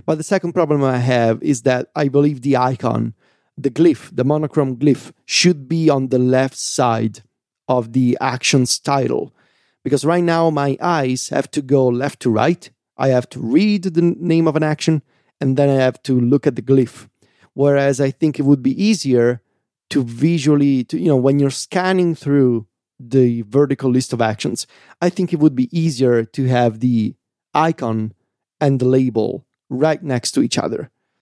But the second problem I have is that I believe the icon, the glyph, the monochrome glyph, should be on the left side of the action's title. Because right now my eyes have to go left to right. I have to read the name of an action, and then I have to look at the glyph. Whereas I think it would be easier to visually, when you're scanning through the vertical list of actions, I think it would be easier to have the icon and the label right next to each other.